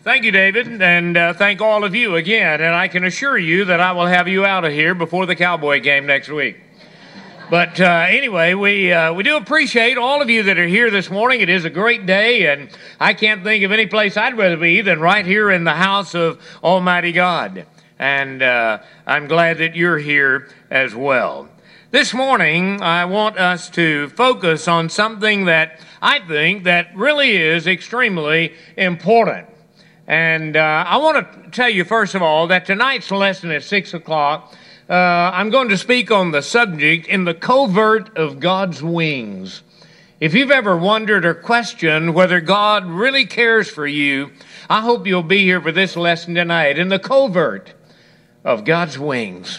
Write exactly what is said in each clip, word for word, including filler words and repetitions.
Thank you, David, and uh, thank all of you again. And I can assure you that I will have you out of here before the Cowboy game next week. But uh, anyway, we uh, we do appreciate all of you that are here this morning. It is a great day, and I can't think of any place I'd rather be than right here in the house of Almighty God. And uh, I'm glad that you're here as well. This morning, I want us to focus on something that I think that really is extremely important. And uh, I want to tell you, first of all, that tonight's lesson at six o'clock, uh, I'm going to speak on the subject, in the covert of God's wings. If you've ever wondered or questioned whether God really cares for you, I hope you'll be here for this lesson tonight, in the covert of God's wings.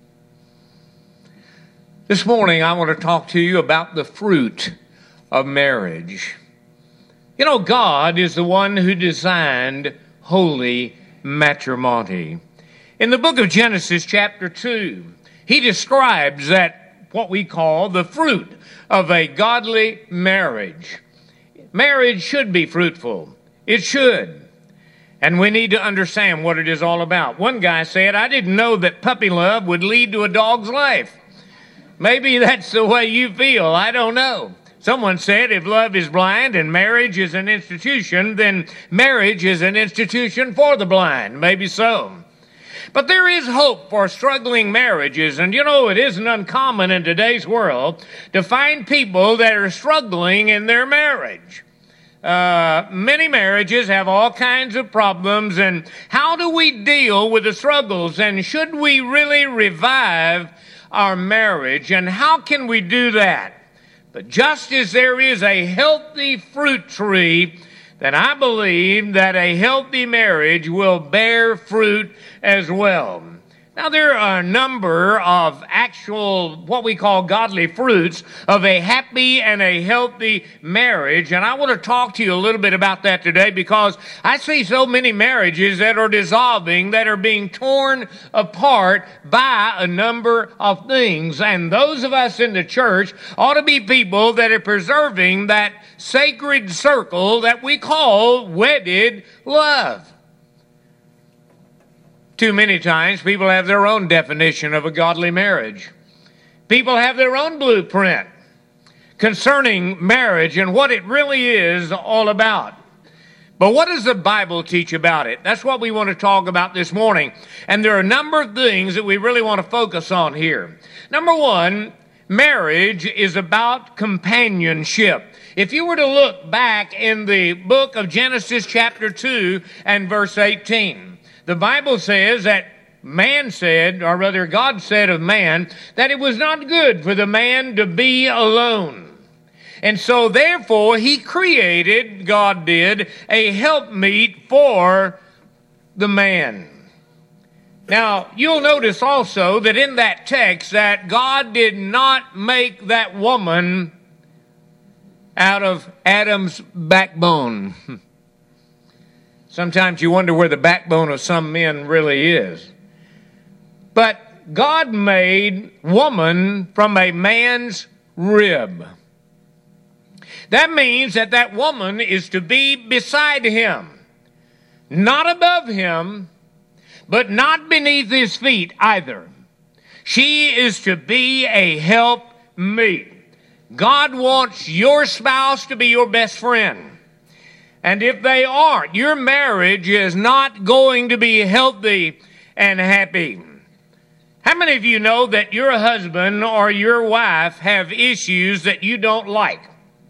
This morning, I want to talk to you about the fruit of marriage. You know, God is the one who designed holy matrimony. In the book of Genesis, chapter two, he describes that what we call the fruit of a godly marriage. Marriage should be fruitful. It should. And we need to understand what it is all about. One guy said, I didn't know that puppy love would lead to a dog's life. Maybe that's the way you feel. I don't know. Someone said if love is blind and marriage is an institution, then marriage is an institution for the blind. Maybe so. But there is hope for struggling marriages. And you know, it isn't uncommon in today's world to find people that are struggling in their marriage. Uh, many marriages have all kinds of problems. And how do we deal with the struggles? And should we really revive our marriage? And how can we do that? But just as there is a healthy fruit tree, then I believe that a healthy marriage will bear fruit as well. Now, there are a number of actual, what we call godly fruits of a happy and a healthy marriage. And I want to talk to you a little bit about that today, because I see so many marriages that are dissolving, that are being torn apart by a number of things. And those of us in the church ought to be people that are preserving that sacred circle that we call wedded love. Too many times, people have their own definition of a godly marriage. People have their own blueprint concerning marriage and what it really is all about. But what does the Bible teach about it? That's what we want to talk about this morning. And there are a number of things that we really want to focus on here. Number one, marriage is about companionship. If you were to look back in the book of Genesis chapter two and verse eighteen, the Bible says that man said, or rather God said of man, that it was not good for the man to be alone. And so therefore he created, God did, a helpmeet for the man. Now, you'll notice also that in that text that God did not make that woman out of Adam's backbone. Sometimes you wonder where the backbone of some men really is. But God made woman from a man's rib. That means that that woman is to be beside him, not above him, but not beneath his feet either. She is to be a helpmeet. God wants your spouse to be your best friend. And if they aren't, your marriage is not going to be healthy and happy. How many of you know that your husband or your wife have issues that you don't like?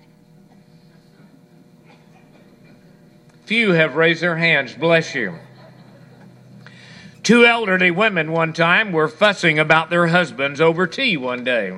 Few have raised their hands, bless you. Two elderly women one time were fussing about their husbands over tea one day.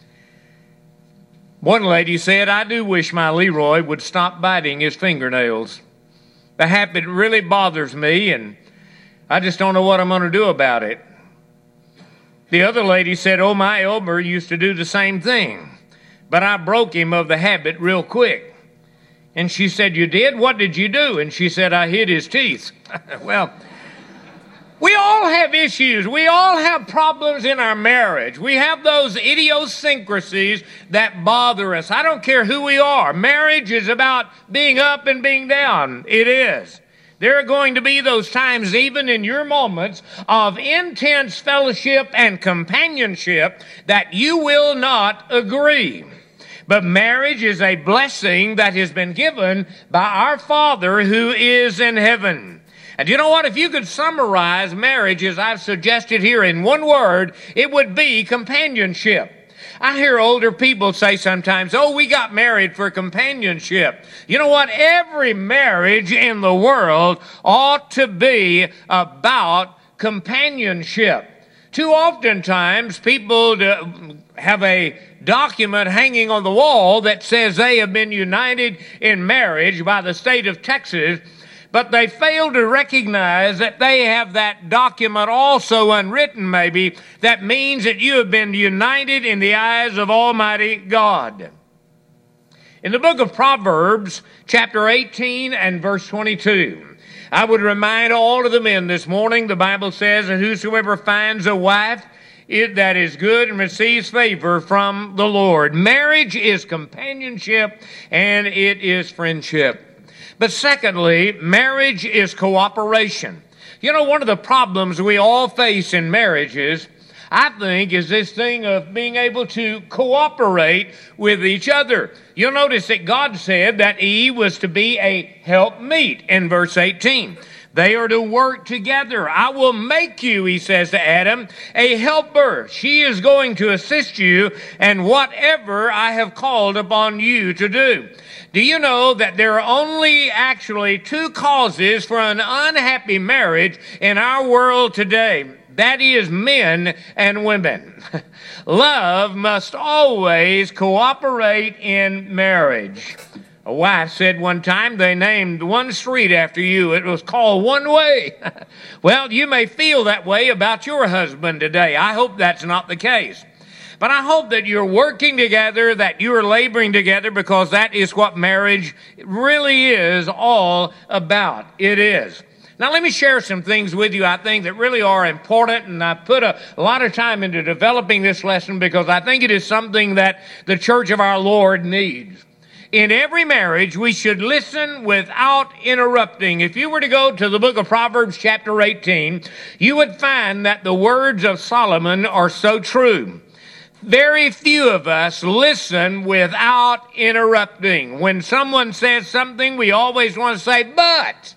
One lady said, I do wish my Leroy would stop biting his fingernails. The habit really bothers me, and I just don't know what I'm going to do about it. The other lady said, oh, my Elmer used to do the same thing, but I broke him of the habit real quick. And she said, you did? What did you do? And she said, I hid his teeth. Well, we all have issues. We all have problems in our marriage. We have those idiosyncrasies that bother us. I don't care who we are. Marriage is about being up and being down. It is. There are going to be those times, even in your moments of intense fellowship and companionship, that you will not agree. But marriage is a blessing that has been given by our Father who is in heaven. And you know what? If you could summarize marriage, as I've suggested here, in one word, it would be companionship. I hear older people say sometimes, oh, we got married for companionship. You know what? Every marriage in the world ought to be about companionship. Too oftentimes, people have a document hanging on the wall that says they have been united in marriage by the state of Texas, but they fail to recognize that they have that document also unwritten, maybe, that means that you have been united in the eyes of Almighty God. In the book of Proverbs, chapter eighteen and verse twenty-two, I would remind all of the men this morning, the Bible says, that whosoever finds a wife it, that is good and receives favor from the Lord. Marriage is companionship and it is friendship. But secondly, marriage is cooperation. You know, one of the problems we all face in marriages, I think, is this thing of being able to cooperate with each other. You'll notice that God said that Eve was to be a helpmeet in verse eighteen. They are to work together. I will make you, he says to Adam, a helper. She is going to assist you in whatever I have called upon you to do. Do you know that there are only actually two causes for an unhappy marriage in our world today? That is men and women. Love must always cooperate in marriage. A wife said one time they named one street after you. It was called One Way. Well, you may feel that way about your husband today. I hope that's not the case. But I hope that you're working together, that you're laboring together, because that is what marriage really is all about. It is. Now, let me share some things with you I think that really are important, and I put a, a lot of time into developing this lesson because I think it is something that the church of our Lord needs. In every marriage, we should listen without interrupting. If you were to go to the book of Proverbs chapter eighteen, you would find that the words of Solomon are so true. Very few of us listen without interrupting. When someone says something, we always want to say, but.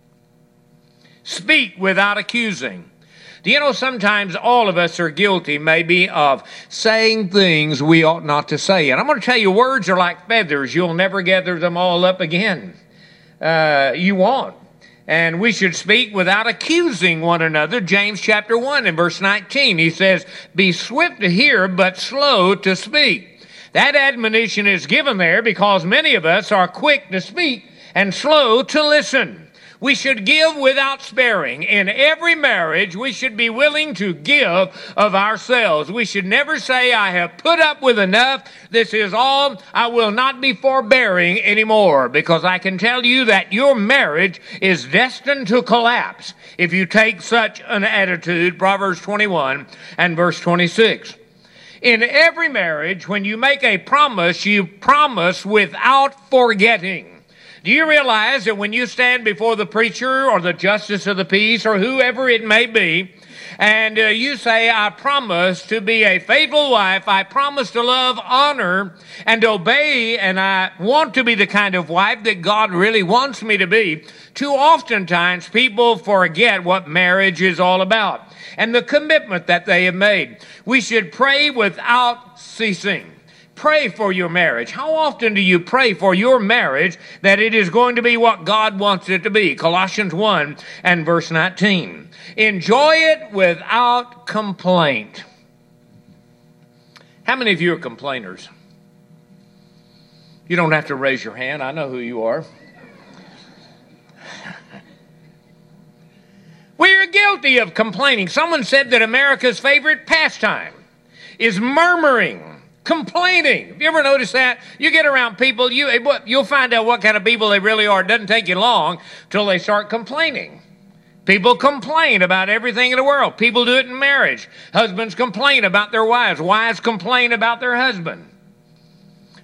Speak without accusing. Do you know sometimes all of us are guilty maybe of saying things we ought not to say. And I'm going to tell you, words are like feathers. You'll never gather them all up again. Uh, you won't. And we should speak without accusing one another. James chapter one and verse nineteen, he says, be swift to hear, but slow to speak. That admonition is given there because many of us are quick to speak and slow to listen. We should give without sparing. In every marriage, we should be willing to give of ourselves. We should never say, I have put up with enough. This is all. I will not be forbearing anymore, because I can tell you that your marriage is destined to collapse if you take such an attitude. Proverbs twenty-one and verse twenty-six. In every marriage, when you make a promise, you promise without forgetting. Do you realize that when you stand before the preacher or the justice of the peace or whoever it may be, and uh, you say, I promise to be a faithful wife, I promise to love, honor, and obey, and I want to be the kind of wife that God really wants me to be, too oftentimes people forget what marriage is all about and the commitment that they have made. We should pray without ceasing. Pray for your marriage. How often do you pray for your marriage that it is going to be what God wants it to be? Colossians one and verse nineteen. Enjoy it without complaint. How many of you are complainers? You don't have to raise your hand. I know who you are. We are guilty of complaining. Someone said that America's favorite pastime is murmuring. Complaining. Have you ever noticed that? You get around people, you, you'll find out what kind of people they really are. It doesn't take you long till they start complaining. People complain about everything in the world. People do it in marriage. Husbands complain about their wives. Wives complain about their husband.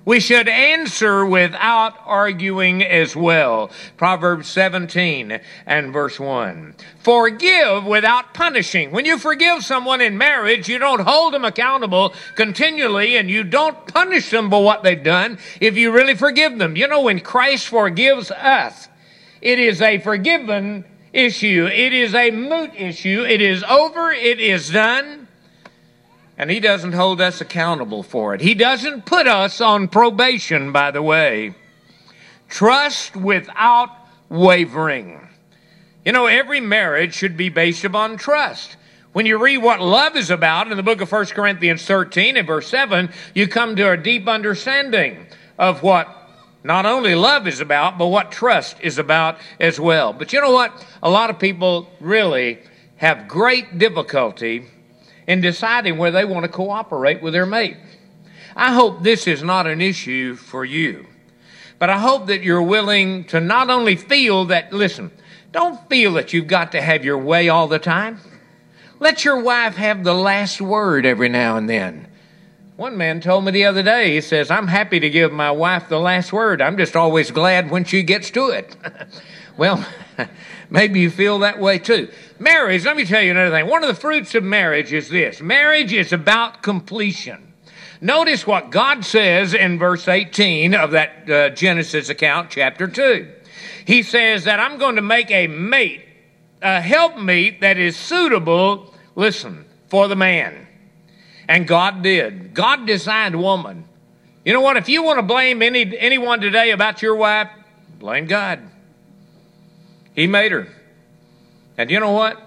We should answer without arguing as well. Proverbs seventeen and verse one. Forgive without punishing. When you forgive someone in marriage, you don't hold them accountable continually, and you don't punish them for what they've done if you really forgive them. You know, when Christ forgives us, it is a forgiven issue. It is a moot issue. It is over. It is done. And he doesn't hold us accountable for it. He doesn't put us on probation, by the way. Trust without wavering. You know, every marriage should be based upon trust. When you read what love is about in the book of First Corinthians thirteen and verse seven, you come to a deep understanding of what not only love is about, but what trust is about as well. But you know what? A lot of people really have great difficulty in deciding whether they want to cooperate with their mate. I hope this is not an issue for you, but I hope that you're willing to not only feel that, listen, don't feel that you've got to have your way all the time. Let your wife have the last word every now and then. One man told me the other day, he says, I'm happy to give my wife the last word. I'm just always glad when she gets to it. Well, maybe you feel that way too. Marriage, let me tell you another thing. One of the fruits of marriage is this. Marriage is about completion. Notice what God says in verse eighteen of that uh, Genesis account, chapter two. He says that I'm going to make a mate, a helpmeet that is suitable, listen, for the man. And God did. God designed woman. You know what? If you want to blame any anyone today about your wife, blame God. He made her. And you know what?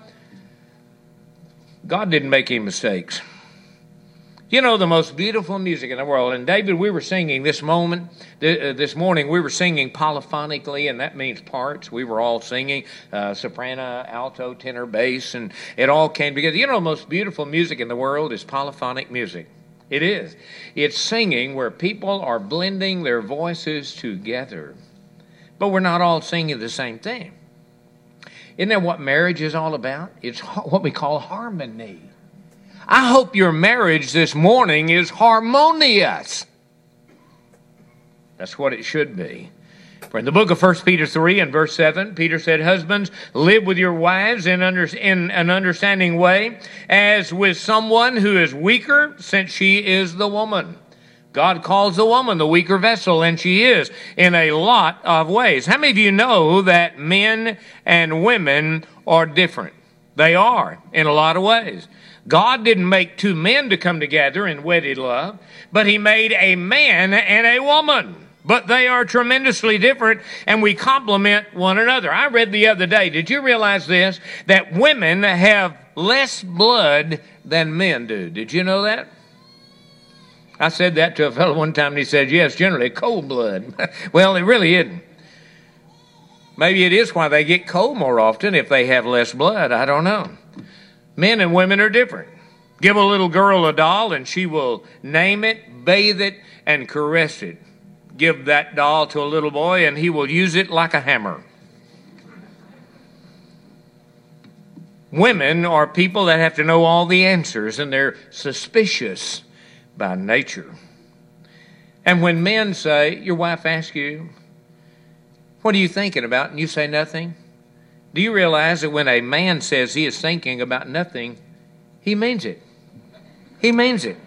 God didn't make any mistakes. You know, the most beautiful music in the world. And David, we were singing this moment, this morning, we were singing polyphonically, and that means parts. We were all singing uh, soprano, alto, tenor, bass, and it all came together. You know, the most beautiful music in the world is polyphonic music. It is. It's singing where people are blending their voices together. But we're not all singing the same thing. Isn't that what marriage is all about? It's what we call harmony. I hope your marriage this morning is harmonious. That's what it should be. For in the book of First Peter three and verse seven, Peter said, husbands, live with your wives in, under, in an understanding way, as with someone who is weaker, since she is the woman. God calls the woman the weaker vessel, and she is in a lot of ways. How many of you know that men and women are different? They are in a lot of ways. God didn't make two men to come together in wedded love, but he made a man and a woman. But they are tremendously different, and we complement one another. I read the other day, did you realize this? That women have less blood than men do. Did you know that? I said that to a fellow one time, and he said, yes, generally cold blood. Well, it really isn't. Maybe it is why they get cold more often if they have less blood. I don't know. Men and women are different. Give a little girl a doll, and she will name it, bathe it, and caress it. Give that doll to a little boy, and he will use it like a hammer. Women are people that have to know all the answers, and they're suspicious by nature. And when men say, your wife asks you, what are you thinking about? And you say nothing. Do you realize that when a man says he is thinking about nothing, he means it? He means it.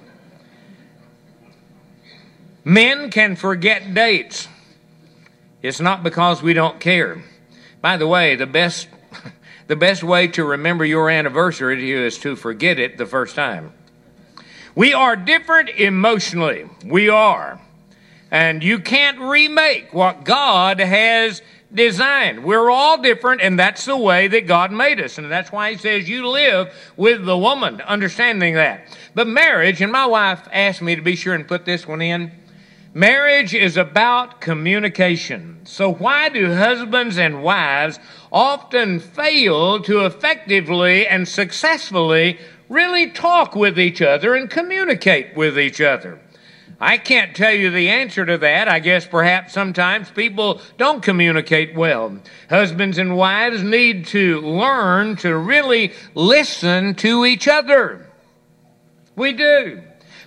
Men can forget dates. It's not because we don't care. By the way, the best, the best way to remember your anniversary is to forget it the first time. We are different emotionally. We are. And you can't remake what God has designed. We're all different, and that's the way that God made us. And that's why he says you live with the woman, understanding that. But marriage, and my wife asked me to be sure and put this one in, marriage is about communication. So why do husbands and wives often fail to effectively and successfully really talk with each other and communicate with each other? I can't tell you the answer to that. I guess perhaps sometimes people don't communicate well. Husbands and wives need to learn to really listen to each other. We do.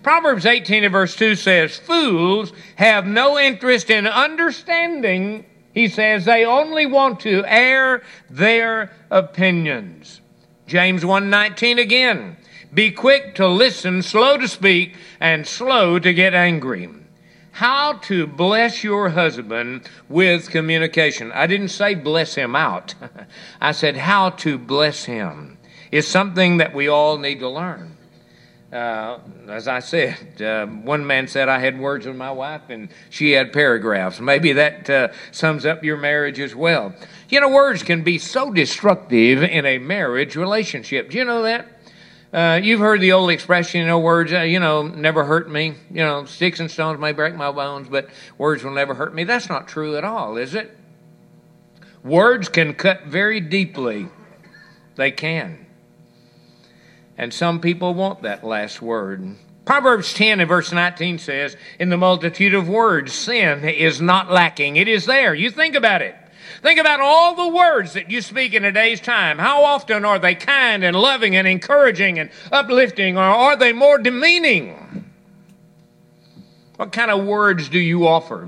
Proverbs eighteen and verse two says, fools have no interest in understanding. He says they only want to air their opinions. James one nineteen again, be quick to listen, slow to speak, and slow to get angry. How to bless your husband with communication. I didn't say bless him out. I said how to bless him. It's something that we all need to learn. Uh, as I said, uh, one man said I had words with my wife and she had paragraphs. Maybe that uh, sums up your marriage as well. You know, words can be so destructive in a marriage relationship. Do you know that? Uh, you've heard the old expression, you know, words, uh, you know, never hurt me. You know, sticks and stones may break my bones, but words will never hurt me. That's not true at all, is it? Words can cut very deeply. They can. And some people want that last word. Proverbs ten and verse nineteen says, in the multitude of words, sin is not lacking. It is there. You think about it. Think about all the words that you speak in a day's time. How often are they kind and loving and encouraging and uplifting, or are they more demeaning? What kind of words do you offer?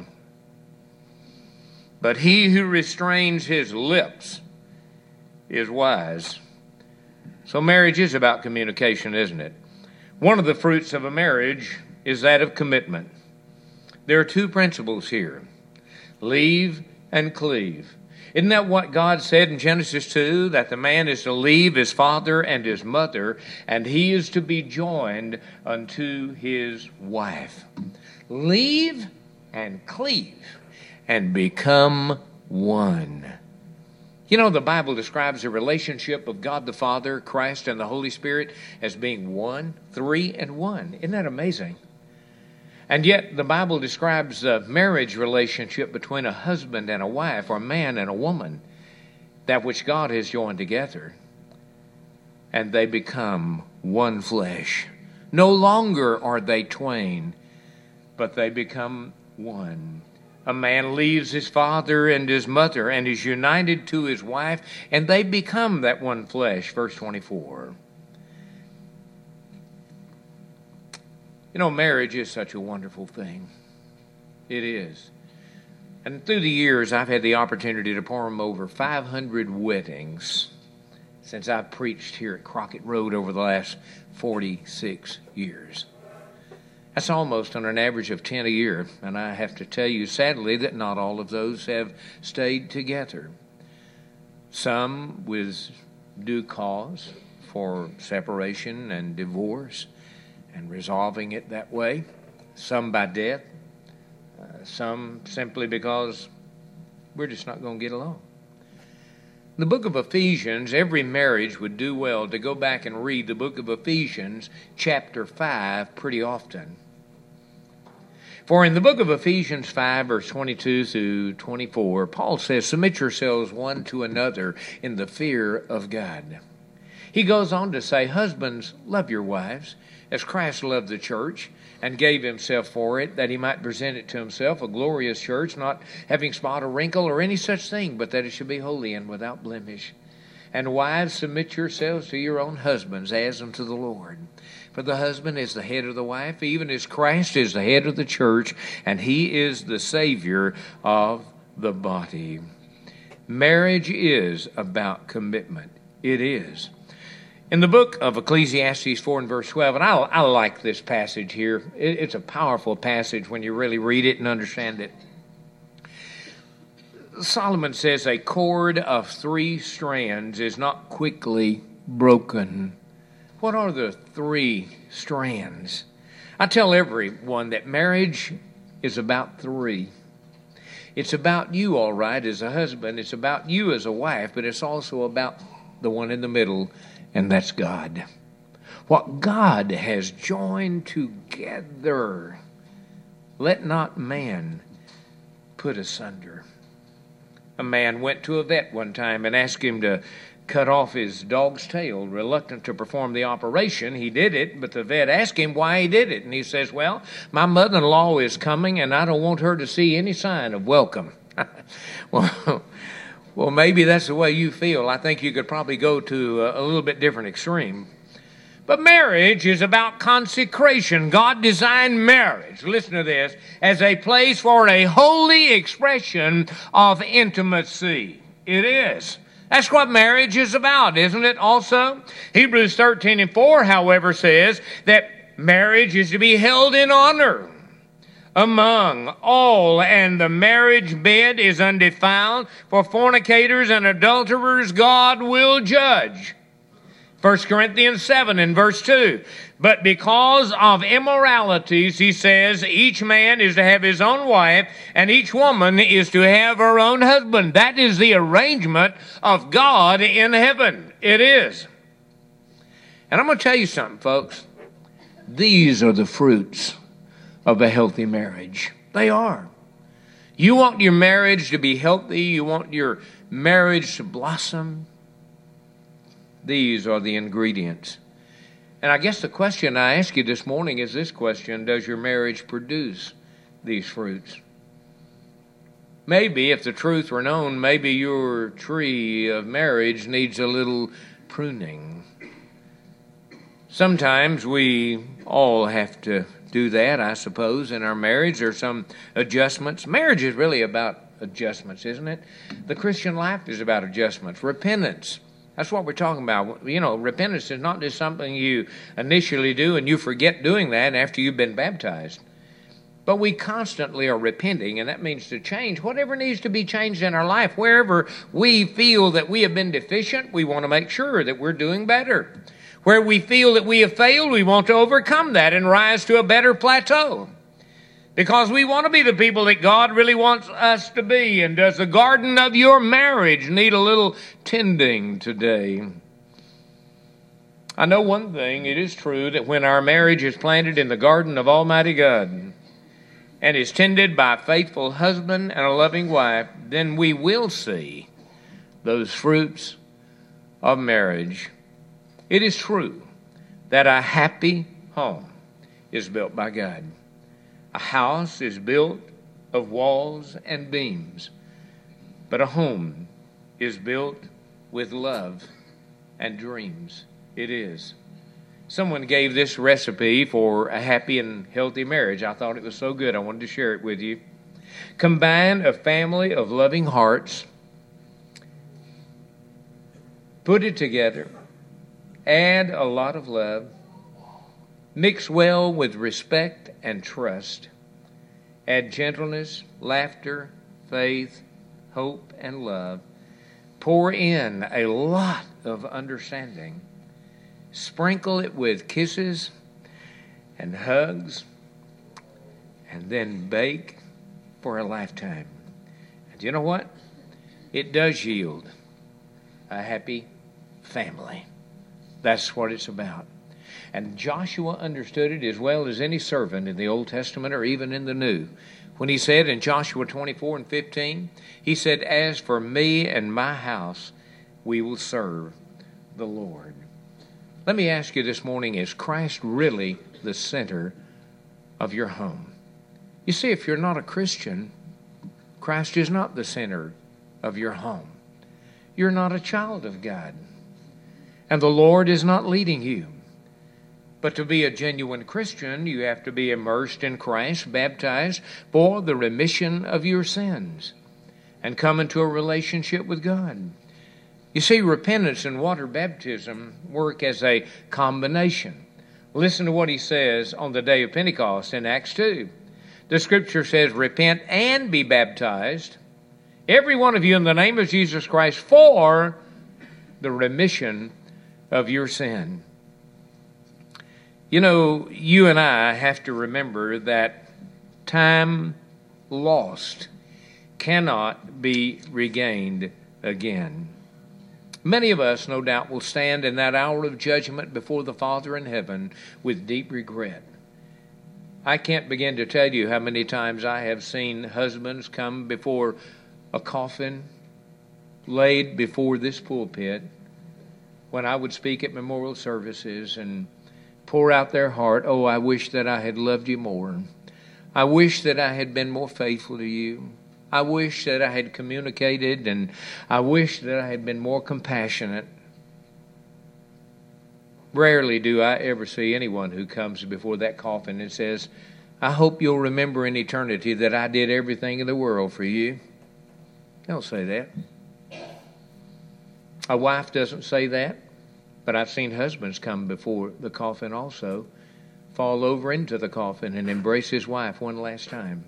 But he who restrains his lips is wise. So marriage is about communication, isn't it? One of the fruits of a marriage is that of commitment. There are two principles here, leave and cleave. Isn't that what God said in Genesis two, that the man is to leave his father and his mother, and he is to be joined unto his wife? Leave and cleave and become one. You know, the Bible describes the relationship of God the Father, Christ, and the Holy Spirit as being one, three, and one. Isn't that amazing? And yet the Bible describes the marriage relationship between a husband and a wife, or a man and a woman, that which God has joined together. And they become one flesh. No longer are they twain, but they become one. A man leaves his father and his mother and is united to his wife, and they become that one flesh. Verse twenty-four. You know, marriage is such a wonderful thing. It is. And through the years, I've had the opportunity to perform over five hundred weddings since I've preached here at Crockett Road over the last forty-six years. That's almost on an average of ten a year. And I have to tell you, sadly, that not all of those have stayed together. Some with due cause for separation and divorce and resolving it that way. Some by death. Uh, some simply because we're just not going to get along. The book of Ephesians, every marriage would do well to go back and read the book of Ephesians, chapter five, pretty often. For in the book of Ephesians five, verse twenty-two through twenty-four, Paul says, submit yourselves one to another in the fear of God. He goes on to say, husbands, love your wives, as Christ loved the church and gave himself for it, that he might present it to himself, a glorious church, not having spot or wrinkle or any such thing, but that it should be holy and without blemish. And wives, submit yourselves to your own husbands as unto the Lord. For the husband is the head of the wife, even as Christ is the head of the church, and he is the Savior of the body. Marriage is about commitment. It is. In the book of Ecclesiastes four and verse twelve, and I, I like this passage here. It, it's a powerful passage when you really read it and understand it. Solomon says a cord of three strands is not quickly broken. What are the three strands? I tell everyone that marriage is about three. It's about you, all right, as a husband. It's about you as a wife, but it's also about the one in the middle, and that's God. What God has joined together, let not man put asunder. A man went to a vet one time and asked him to cut off his dog's tail. Reluctant to perform the operation, he did it, but the vet asked him why he did it. And he says, well, my mother-in-law is coming, and I don't want her to see any sign of welcome. well, well, maybe that's the way you feel. I think you could probably go to a, a little bit different extreme. But marriage is about consecration. God designed marriage, listen to this, as a place for a holy expression of intimacy. It is. That's what marriage is about, isn't it also? Hebrews thirteen and four, however, says that marriage is to be held in honor among all, and the marriage bed is undefiled. For fornicators and adulterers God will judge. First Corinthians seven and verse two. But because of immoralities, he says, each man is to have his own wife, and each woman is to have her own husband. That is the arrangement of God in heaven. It is. And I'm going to tell you something, folks. These are the fruits of a healthy marriage. They are. You want your marriage to be healthy. You want your marriage to blossom. These are the ingredients. And I guess the question I ask you this morning is this question: does your marriage produce these fruits? Maybe, if the truth were known, maybe your tree of marriage needs a little pruning. Sometimes we all have to do that, I suppose, in our marriage. There are some adjustments. Marriage is really about adjustments, isn't it? The Christian life is about adjustments. Repentance. That's what we're talking about. You know, repentance is not just something you initially do and you forget doing that after you've been baptized. But we constantly are repenting, and that means to change whatever needs to be changed in our life. Wherever we feel that we have been deficient, we want to make sure that we're doing better. Where we feel that we have failed, we want to overcome that and rise to a better plateau. Because we want to be the people that God really wants us to be. And does the garden of your marriage need a little tending today? I know one thing. It is true that when our marriage is planted in the garden of Almighty God and is tended by a faithful husband and a loving wife, then we will see those fruits of marriage. It is true that a happy home is built by God. A house is built of walls and beams, but a home is built with love and dreams. It is. Someone gave this recipe for a happy and healthy marriage. I thought it was so good, I wanted to share it with you. Combine a family of loving hearts, put it together, add a lot of love, mix well with respect and trust. Add gentleness, laughter, faith, hope, and love. Pour in a lot of understanding. Sprinkle it with kisses and hugs, and then bake for a lifetime. And you know what? It does yield a happy family. That's what it's about. And Joshua understood it as well as any servant in the Old Testament or even in the New. When he said in Joshua twenty-four and fifteen, he said, "As for me and my house, we will serve the Lord." Let me ask you this morning, is Christ really the center of your home? You see, if you're not a Christian, Christ is not the center of your home. You're not a child of God. And the Lord is not leading you. But to be a genuine Christian, you have to be immersed in Christ, baptized for the remission of your sins, and come into a relationship with God. You see, repentance and water baptism work as a combination. Listen to what he says on the day of Pentecost in Acts two. The scripture says, "Repent and be baptized, every one of you, in the name of Jesus Christ, for the remission of your sin." You know, you and I have to remember that time lost cannot be regained again. Many of us, no doubt, will stand in that hour of judgment before the Father in heaven with deep regret. I can't begin to tell you how many times I have seen husbands come before a coffin laid before this pulpit when I would speak at memorial services and pour out their heart. "Oh, I wish that I had loved you more. I wish that I had been more faithful to you. I wish that I had communicated, and I wish that I had been more compassionate." Rarely do I ever see anyone who comes before that coffin and says, I hope you'll remember in eternity that I did everything in the world for you. Don't say that. A wife doesn't say that, but I've seen husbands come before the coffin also, fall over into the coffin and embrace his wife one last time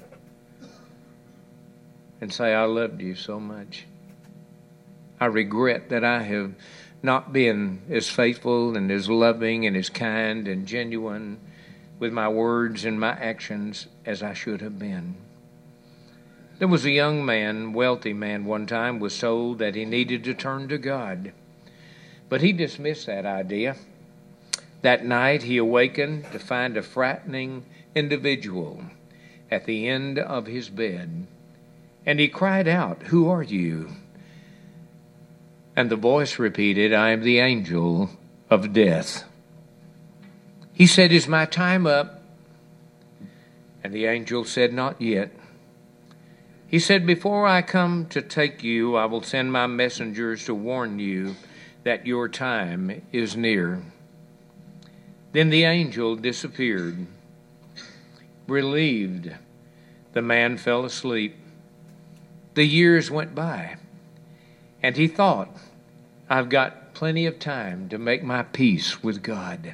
and say, I loved you so much. I regret that I have not been as faithful and as loving and as kind and genuine with my words and my actions as I should have been. There was a young man, wealthy man, one time was told that he needed to turn to God. But he dismissed that idea. That night he awakened to find a frightening individual at the end of his bed. And he cried out, Who are you? And the voice repeated, I am the angel of death. He said, Is my time up? And the angel said, Not yet. He said, Before I come to take you, I will send my messengers to warn you that your time is near. Then the angel disappeared. Relieved, the man fell asleep. The years went by, and he thought, I've got plenty of time to make my peace with God.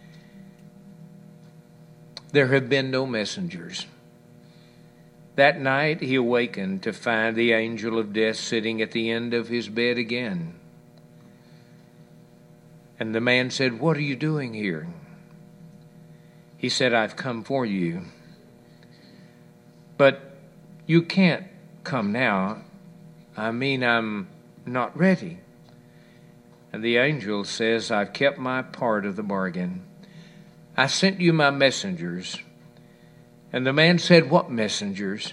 There have been no messengers. That night he awakened to find the angel of death sitting at the end of his bed again. And the man said, What are you doing here? He said, I've come for you. But you can't come now. I mean, I'm not ready. And the angel says, I've kept my part of the bargain. I sent you my messengers. And the man said, What messengers?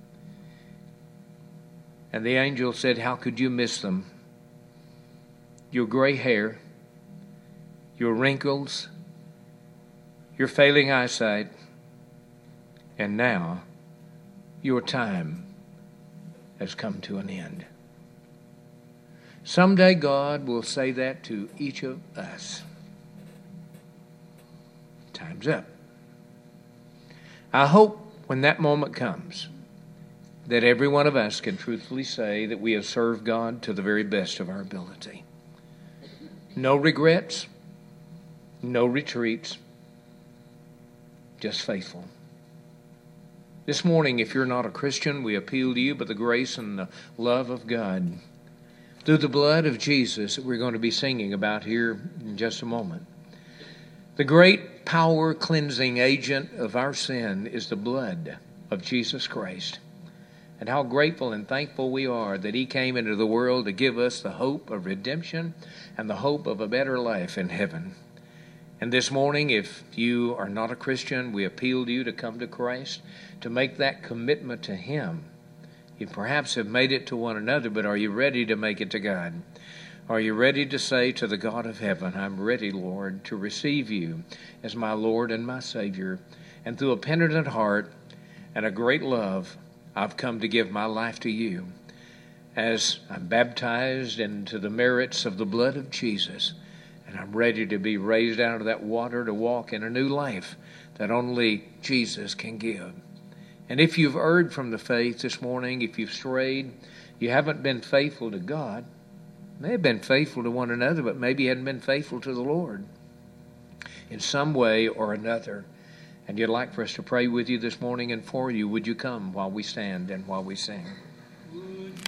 And the angel said, How could you miss them? Your gray hair, your wrinkles, your failing eyesight, and now your time has come to an end. Someday God will say that to each of us. Time's up. I hope when that moment comes that every one of us can truthfully say that we have served God to the very best of our ability. No regrets, no retreats, just faithful. This morning, if you're not a Christian, we appeal to you by the grace and the love of God through the blood of Jesus that we're going to be singing about here in just a moment. The great power cleansing agent of our sin is the blood of Jesus Christ. And how grateful and thankful we are that he came into the world to give us the hope of redemption and the hope of a better life in heaven. And this morning, if you are not a Christian, we appeal to you to come to Christ, to make that commitment to him. You perhaps have made it to one another, but are you ready to make it to God? Are you ready to say to the God of heaven, I'm ready, Lord, to receive you as my Lord and my Savior. And through a penitent heart and a great love, I've come to give my life to you. As I'm baptized into the merits of the blood of Jesus, and I'm ready to be raised out of that water to walk in a new life that only Jesus can give. And if you've erred from the faith this morning, if you've strayed, you haven't been faithful to God, may have been faithful to one another, but maybe you hadn't been faithful to the Lord in some way or another. And you'd like for us to pray with you this morning and for you, would you come while we stand and while we sing?